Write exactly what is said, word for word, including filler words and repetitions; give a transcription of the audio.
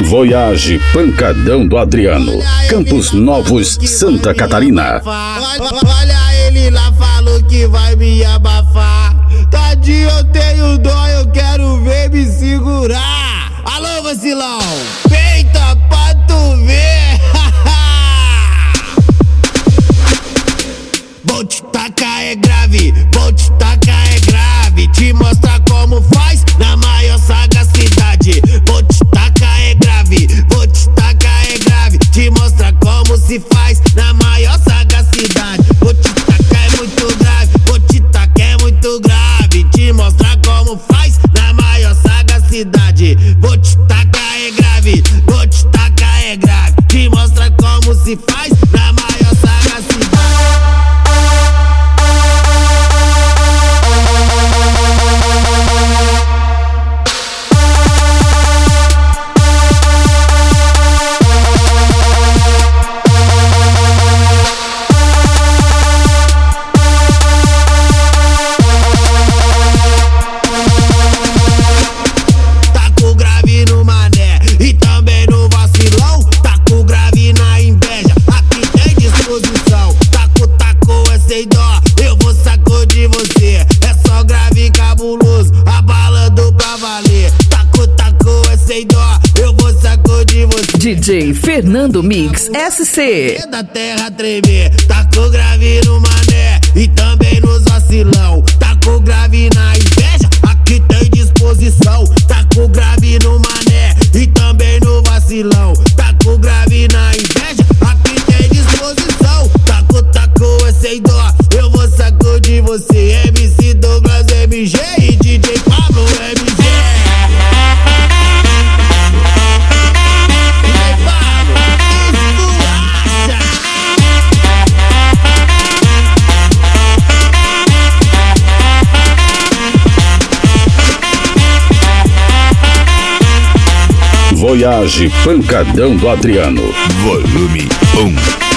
Voyage Pancadão do Adriano, Campos Novos, Santa Catarina. Olha ele lá, falou que vai me abafar. Tadinho, eu tenho dó, eu quero ver me segurar. Alô, vacilão, peita pra tu ver. Vou te tacar é grave, vou te tacar é grave. Te mostrar como faz na maior sagacidade. Vou te tacar é grave, vou te tacar é grave. Te mostrar como se faz na maior sagacidade. Vou te tacar é muito grave, vou te tacar é muito grave. Te mostrar como faz na maior sagacidade. Vou te tacar é grave, vou te tacar é grave. Te mostrar como se faz na maior sagacidade. Eu vou sacudir você, é só grave e cabuloso, abalando pra valer. Taco, taco, é sem dó, eu vou sacudir você. D J Fernando Mix S C. Da terra tremer, taco grave no mané e também nos vacilão. Taco grave na inveja, aqui tem disposição. Taco grave no mané e também no vacilão. Taco grave na inveja, aqui tem disposição. Taco, taco, é sem dó, eu vou sacudir você. M C Douglas M G e D J Pablo M G. D J Pablo, esculacha. Voyage Pancadão do Adriano, volume um.